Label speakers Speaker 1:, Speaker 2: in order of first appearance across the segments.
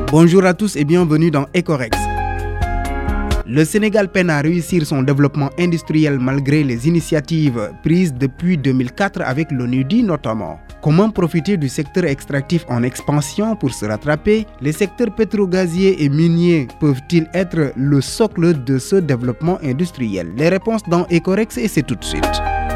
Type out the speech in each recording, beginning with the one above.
Speaker 1: Bonjour à tous et bienvenue dans Ecorex. Le Sénégal peine à réussir son développement industriel malgré les initiatives prises depuis 2004 avec l'ONUDI notamment. Comment profiter du secteur extractif en expansion pour se rattraper? Les secteurs pétro-gaziers et miniers peuvent-ils être le socle de ce développement industriel? Les réponses dans Ecorex et c'est tout de suite.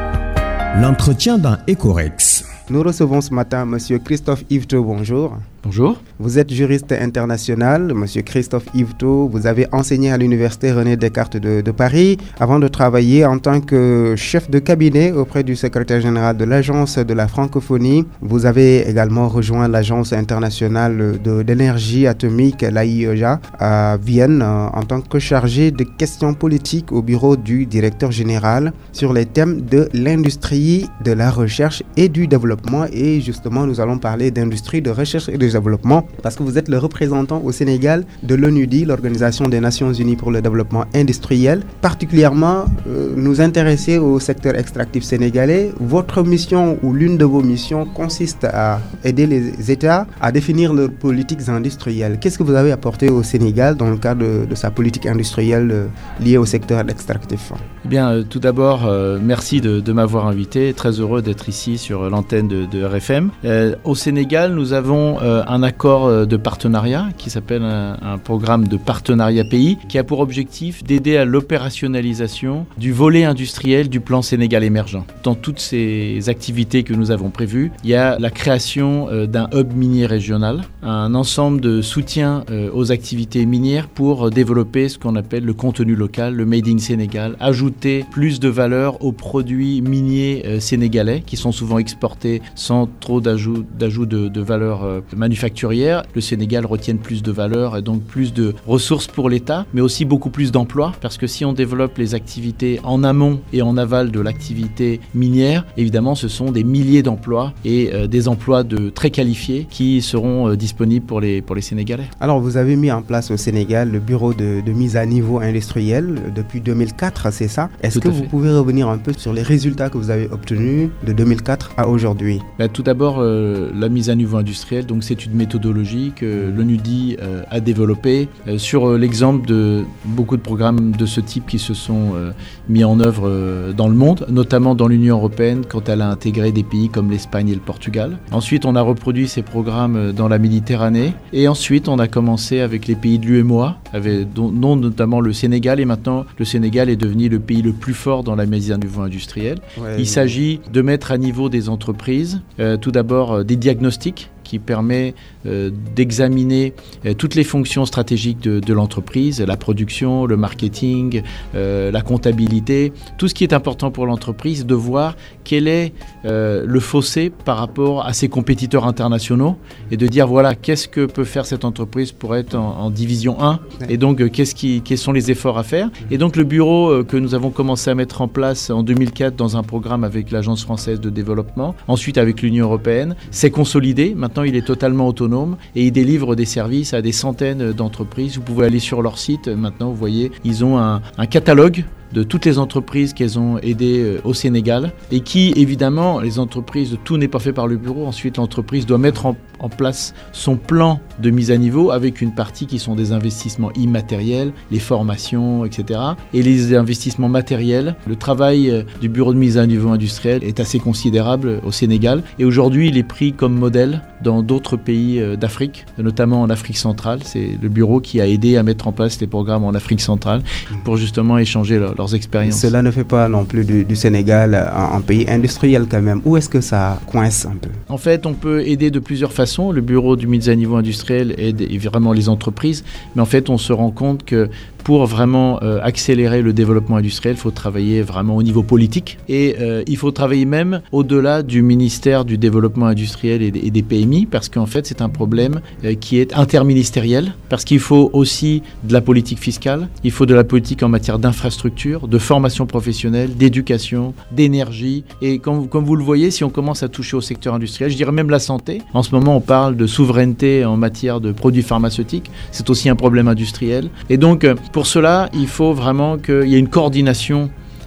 Speaker 2: L'entretien dans Ecorex.
Speaker 1: Nous recevons ce matin M. Christophe Yvetot, bonjour.
Speaker 3: Bonjour.
Speaker 1: Vous êtes juriste international, M. Christophe Yvetot. Vous avez enseigné à l'Université René Descartes de Paris avant de travailler en tant que chef de cabinet auprès du secrétaire général de l'Agence de la francophonie. Vous avez également rejoint l'Agence internationale d'énergie atomique, l'AIEA, à Vienne en tant que chargé de questions politiques au bureau du directeur général sur les thèmes de l'industrie, de la recherche et du développement. Et justement, nous allons parler d'industrie, de recherche et de développement parce que vous êtes le représentant au Sénégal de l'ONUDI, l'Organisation des Nations Unies pour le développement industriel. Particulièrement, nous intéresser au secteur extractif sénégalais. Votre mission ou l'une de vos missions consiste à aider les États à définir leurs politiques industrielles. Qu'est-ce que vous avez apporté au Sénégal dans le cadre de sa politique industrielle liée au secteur extractif?
Speaker 3: Eh bien, tout d'abord, merci de m'avoir invité. Très heureux d'être ici sur l'antenne de RFM. Au Sénégal, nous avons un accord de partenariat qui s'appelle un programme de partenariat pays qui a pour objectif d'aider à l'opérationnalisation du volet industriel du plan Sénégal émergent. Dans toutes ces activités que nous avons prévues, il y a la création d'un hub minier régional, un ensemble de soutien aux activités minières pour développer ce qu'on appelle le contenu local, le Made in Sénégal, ajouter plus de valeur aux produits miniers sénégalais qui sont souvent exportés sans trop d'ajout de valeur manufacturière. Le Sénégal retienne plus de valeur et donc plus de ressources pour l'État, mais aussi beaucoup plus d'emplois, parce que si on développe les activités en amont et en aval de l'activité minière, évidemment ce sont des milliers d'emplois et des emplois très qualifiés qui seront disponibles pour les Sénégalais.
Speaker 1: Alors vous avez mis en place au Sénégal le bureau de mise à niveau industriel depuis 2004, c'est ça? Est-ce que vous pouvez revenir un peu sur les résultats que vous avez obtenus de 2004 à aujourd'hui?
Speaker 3: Tout d'abord, la mise à niveau industriel, donc c'est une méthodologie que l'ONUDI a développée sur l'exemple de beaucoup de programmes de ce type qui se sont mis en œuvre dans le monde, notamment dans l'Union européenne quand elle a intégré des pays comme l'Espagne et le Portugal. Ensuite, on a reproduit ces programmes dans la Méditerranée et ensuite on a commencé avec les pays de l'UEMOA, dont notamment le Sénégal, et maintenant le Sénégal est devenu le pays le plus fort dans la mise à niveau industrielle. Il s'agit de mettre à niveau des entreprises, tout d'abord des diagnostics qui permet d'examiner toutes les fonctions stratégiques de l'entreprise, la production, le marketing, la comptabilité, tout ce qui est important pour l'entreprise, de voir quel est le fossé par rapport à ses compétiteurs internationaux et de dire voilà, qu'est-ce que peut faire cette entreprise pour être en division 1 et donc quels sont les efforts à faire. Et donc le bureau que nous avons commencé à mettre en place en 2004 dans un programme avec l'Agence française de développement, ensuite avec l'Union européenne, s'est consolidé. Maintenant, il est totalement autonome et il délivre des services à des centaines d'entreprises. Vous pouvez aller sur leur site. Maintenant, vous voyez, ils ont un catalogue de toutes les entreprises qu'elles ont aidées au Sénégal et qui, évidemment, les entreprises, tout n'est pas fait par le bureau. Ensuite, l'entreprise doit mettre en place son plan de mise à niveau avec une partie qui sont des investissements immatériels, les formations, etc. Et les investissements matériels, le travail du bureau de mise à niveau industriel est assez considérable au Sénégal et aujourd'hui, il est pris comme modèle dans d'autres pays d'Afrique, notamment en Afrique centrale. C'est le bureau qui a aidé à mettre en place les programmes en Afrique centrale pour justement échanger leurs expériences.
Speaker 1: Cela ne fait pas non plus du Sénégal un pays industriel quand même. Où est-ce que ça coince un peu?
Speaker 3: En fait, on peut aider de plusieurs façons. Le bureau du mise à niveau industriel aide vraiment les entreprises, mais en fait, on se rend compte que pour vraiment accélérer le développement industriel, il faut travailler vraiment au niveau politique et il faut travailler même au-delà du ministère du développement industriel et des PMI parce qu'en fait, c'est un problème qui est interministériel parce qu'il faut aussi de la politique fiscale, il faut de la politique en matière d'infrastructure, de formation professionnelle, d'éducation, d'énergie et comme vous le voyez, si on commence à toucher au secteur industriel, je dirais même la santé. En ce moment, on parle de souveraineté en matière de produits pharmaceutiques, c'est aussi un problème industriel et donc pour cela, il faut vraiment qu'il y ait une coordination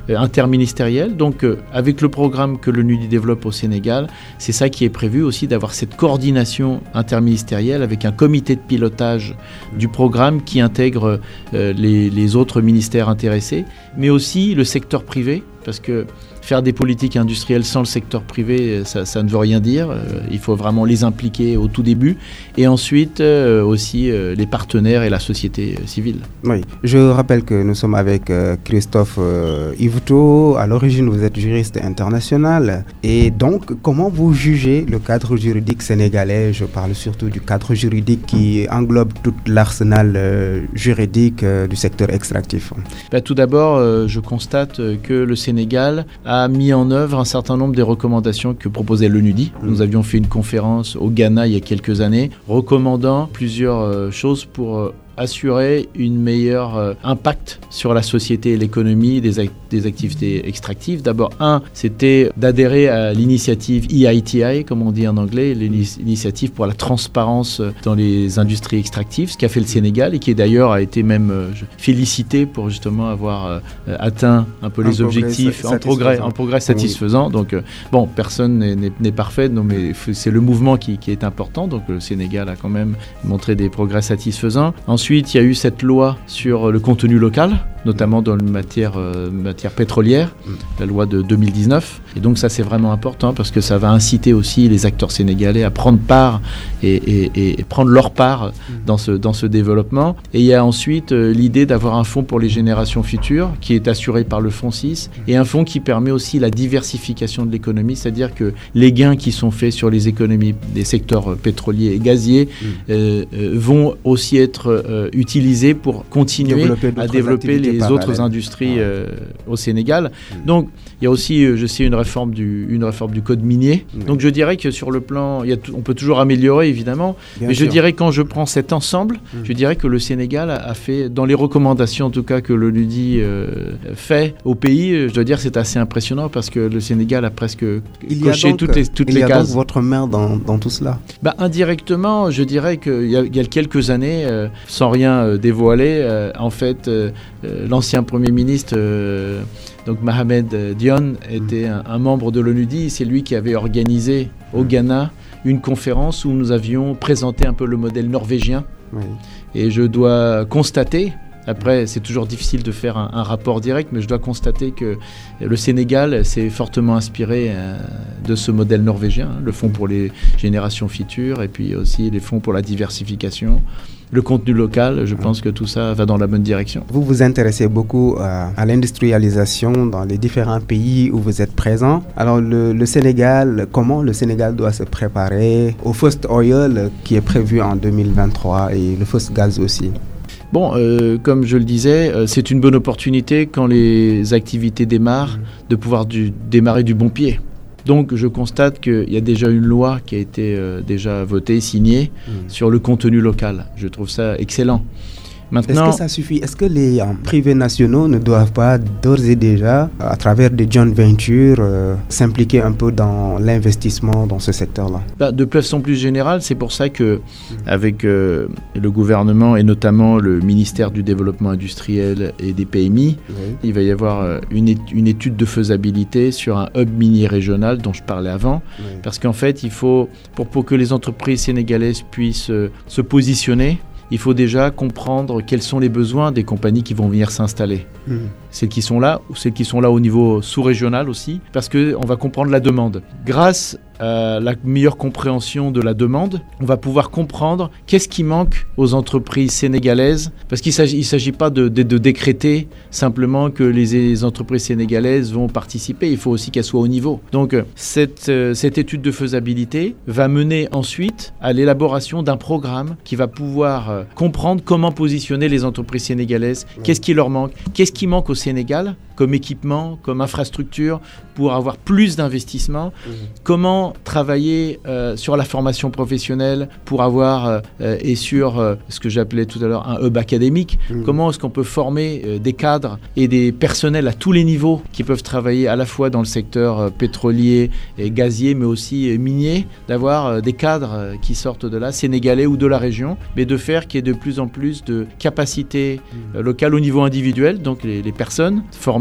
Speaker 3: interministérielle. Donc avec le programme que le NUDI développe au Sénégal, c'est ça qui est prévu aussi, d'avoir cette coordination interministérielle avec un comité de pilotage du programme qui intègre les autres ministères intéressés, mais aussi le secteur privé, parce que faire des politiques industrielles sans le secteur privé, ça ne veut rien dire. Il faut vraiment les impliquer au tout début. Et ensuite, aussi les partenaires et la société civile.
Speaker 1: Oui, je rappelle que nous sommes avec Christophe Yvetot. À l'origine, vous êtes juriste international. Et donc, comment vous jugez le cadre juridique sénégalais? Je parle surtout du cadre juridique qui englobe tout l'arsenal juridique du secteur extractif.
Speaker 3: Tout d'abord, je constate que le Sénégal a mis en œuvre un certain nombre des recommandations que proposait le NUDI. Nous avions fait une conférence au Ghana il y a quelques années, recommandant plusieurs choses pour assurer une meilleure impact sur la société et l'économie des activités extractives. D'abord, c'était d'adhérer à l'initiative EITI, comme on dit en anglais, l'initiative pour la transparence dans les industries extractives, ce qu'a fait le Sénégal et qui d'ailleurs a été même félicité pour justement avoir atteint un peu les objectifs en progrès satisfaisant. Oui. Donc, personne n'est parfait, mais c'est le mouvement qui est important. Donc, le Sénégal a quand même montré des progrès satisfaisants. Ensuite, il y a eu cette loi sur le contenu local, notamment dans la matière pétrolière, la loi de 2019. Et donc ça, c'est vraiment important parce que ça va inciter aussi les acteurs sénégalais à prendre part et prendre leur part dans ce développement. Et il y a ensuite l'idée d'avoir un fonds pour les générations futures qui est assuré par le fonds 6 et un fonds qui permet aussi la diversification de l'économie, c'est-à-dire que les gains qui sont faits sur les économies des secteurs pétroliers et gaziers vont aussi être utilisés pour continuer à développer les autres industries au Sénégal. Donc, il y a aussi, je sais, une réforme du code minier. Donc, je dirais que sur le plan, on peut toujours améliorer, évidemment. Mais je dirais, quand je prends cet ensemble, je dirais que le Sénégal a fait, dans les recommandations, en tout cas, que le NUDI fait au pays, je dois dire que c'est assez impressionnant parce que le Sénégal a presque coché toutes les cases. Il y a donc
Speaker 1: votre main dans tout cela?
Speaker 3: Indirectement, je dirais qu'il y a quelques années, sans rien dévoiler, en fait, l'ancien Premier ministre, donc Mohamed Dionne, était un membre de l'ONUDI. C'est lui qui avait organisé au Ghana une conférence où nous avions présenté un peu le modèle norvégien. Oui. Et je dois constater, après c'est toujours difficile de faire un rapport direct, mais je dois constater que le Sénégal s'est fortement inspiré de ce modèle norvégien, le fonds pour les générations futures et puis aussi les fonds pour la diversification. Le contenu local, je pense que tout ça va dans la bonne direction.
Speaker 1: Vous vous intéressez beaucoup à l'industrialisation dans les différents pays où vous êtes présent. Alors le Sénégal, comment le Sénégal doit se préparer au First Oil qui est prévu en 2023 et le First Gaz aussi?
Speaker 3: Comme je le disais, c'est une bonne opportunité quand les activités démarrent de pouvoir démarrer du bon pied. Donc je constate qu'il y a déjà une loi qui a été déjà votée, signée sur le contenu local. Je trouve ça excellent.
Speaker 1: Maintenant, est-ce que ça suffit? Est-ce que les privés nationaux ne doivent pas d'ores et déjà, à travers des joint ventures, s'impliquer un peu dans l'investissement dans ce secteur-là?
Speaker 3: De façon plus générale, c'est pour ça que, avec le gouvernement et notamment le ministère du Développement industriel et des PMI, il va y avoir une étude de faisabilité sur un hub minier régional dont je parlais avant, parce qu'en fait, il faut, pour que les entreprises sénégalaises puissent se positionner, il faut déjà comprendre quels sont les besoins des compagnies qui vont venir s'installer. Celles qui sont là, ou celles qui sont là au niveau sous-régional aussi, parce qu'on va comprendre la demande. Grâce à la meilleure compréhension de la demande, on va pouvoir comprendre qu'est-ce qui manque aux entreprises sénégalaises, parce qu'il ne s'agit pas de décréter simplement que les entreprises sénégalaises vont participer, il faut aussi qu'elles soient au niveau. Donc cette étude de faisabilité va mener ensuite à l'élaboration d'un programme qui va pouvoir comprendre comment positionner les entreprises sénégalaises, qu'est-ce qui leur manque, qu'est-ce qui manque au Sénégal comme équipement, comme infrastructure, pour avoir plus d'investissements, comment travailler sur la formation professionnelle pour avoir, et sur ce que j'appelais tout à l'heure un hub académique, comment est-ce qu'on peut former des cadres et des personnels à tous les niveaux qui peuvent travailler à la fois dans le secteur pétrolier et gazier, mais aussi minier, d'avoir des cadres qui sortent de là, sénégalais ou de la région, mais de faire qu'il y ait de plus en plus de capacités locales au niveau individuel, donc les personnes formées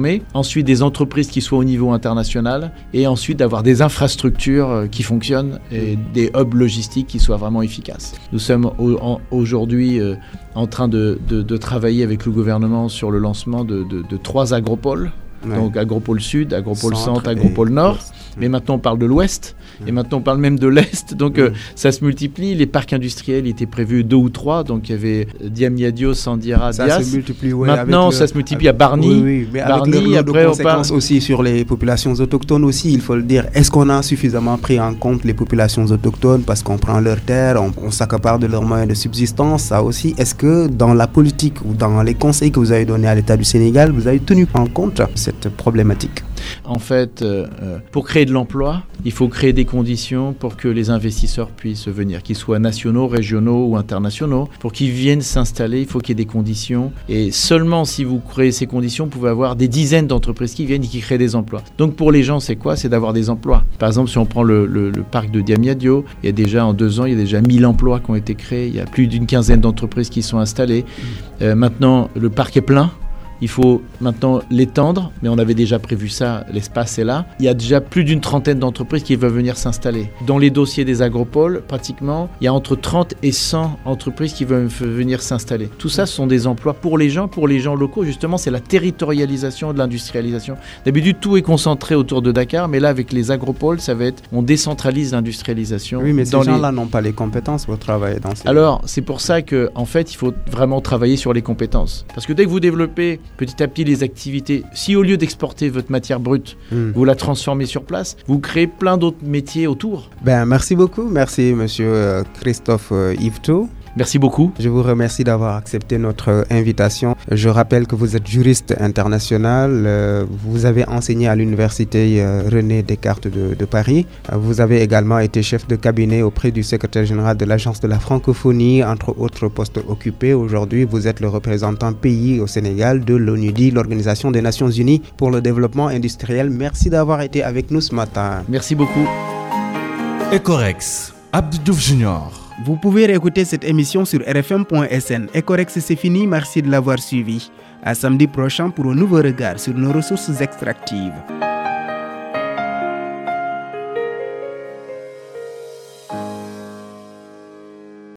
Speaker 3: formés, ensuite des entreprises qui soient au niveau international, et ensuite d'avoir des infrastructures qui fonctionnent et des hubs logistiques qui soient vraiment efficaces. Nous sommes aujourd'hui en train de travailler avec le gouvernement sur le lancement de 3 agropoles. Ouais. Donc Agropole Sud, Agropole Centre, Agropole Nord. Mais maintenant on parle de l'Ouest et maintenant on parle même de l'Est. Donc ça se multiplie. Les parcs industriels étaient prévus 2 ou 3. Donc il y avait Diamniadio, Sandiara, Dias.
Speaker 1: Ça se multiplie,
Speaker 3: maintenant ça se multiplie à Bargny.
Speaker 1: Oui, mais
Speaker 3: Bargny,
Speaker 1: avec le
Speaker 3: après
Speaker 1: de conséquences aussi sur les populations autochtones aussi, il faut le dire. Est-ce qu'on a suffisamment pris en compte les populations autochtones parce qu'on prend leurs terres, on s'accapare de leurs moyens de subsistance, ça aussi. Est-ce que dans la politique ou dans les conseils que vous avez donnés à l'État du Sénégal, vous avez tenu en compte cette problématique?
Speaker 3: En fait, pour créer de l'emploi, il faut créer des conditions pour que les investisseurs puissent venir, qu'ils soient nationaux, régionaux ou internationaux. Pour qu'ils viennent s'installer, il faut qu'il y ait des conditions. Et seulement si vous créez ces conditions, vous pouvez avoir des dizaines d'entreprises qui viennent et qui créent des emplois. Donc pour les gens, c'est quoi? C'est d'avoir des emplois. Par exemple, si on prend le parc de Diamniadio, il y a déjà en 2 ans, il y a déjà 1000 emplois qui ont été créés. Il y a plus d'une quinzaine d'entreprises qui sont installées. Maintenant, le parc est plein. Il faut maintenant l'étendre, mais on avait déjà prévu ça, l'espace est là. Il y a déjà plus d'une trentaine d'entreprises qui veulent venir s'installer. Dans les dossiers des agropoles, pratiquement, il y a entre 30 et 100 entreprises qui veulent venir s'installer. Tout ça, ce sont des emplois pour les gens locaux. Justement, c'est la territorialisation de l'industrialisation. D'habitude, tout est concentré autour de Dakar, mais là, avec les agropoles, ça va être, on décentralise l'industrialisation.
Speaker 1: Oui, mais ces gens-là n'ont pas les compétences pour travailler dans ces...
Speaker 3: Alors, c'est pour ça qu'en fait, il faut vraiment travailler sur les compétences. Parce que dès que vous développez petit à petit les activités, si au lieu d'exporter votre matière brute, vous la transformez sur place, vous créez plein d'autres métiers autour.
Speaker 1: Merci beaucoup, merci monsieur Christophe Yvetot.
Speaker 3: Merci beaucoup.
Speaker 1: Je vous remercie d'avoir accepté notre invitation. Je rappelle que vous êtes juriste international. Vous avez enseigné à l'université René Descartes de Paris. Vous avez également été chef de cabinet auprès du secrétaire général de l'Agence de la francophonie, entre autres postes occupés. Aujourd'hui, vous êtes le représentant pays au Sénégal de l'ONUDI, l'Organisation des Nations Unies pour le développement industriel. Merci d'avoir été avec nous ce matin.
Speaker 3: Merci beaucoup.
Speaker 2: Ecorex, Abdou Diouf Junior.
Speaker 1: Vous pouvez réécouter cette émission sur rfm.sn. Ecorex, c'est fini. Merci de l'avoir suivi. À samedi prochain pour un nouveau regard sur nos ressources extractives.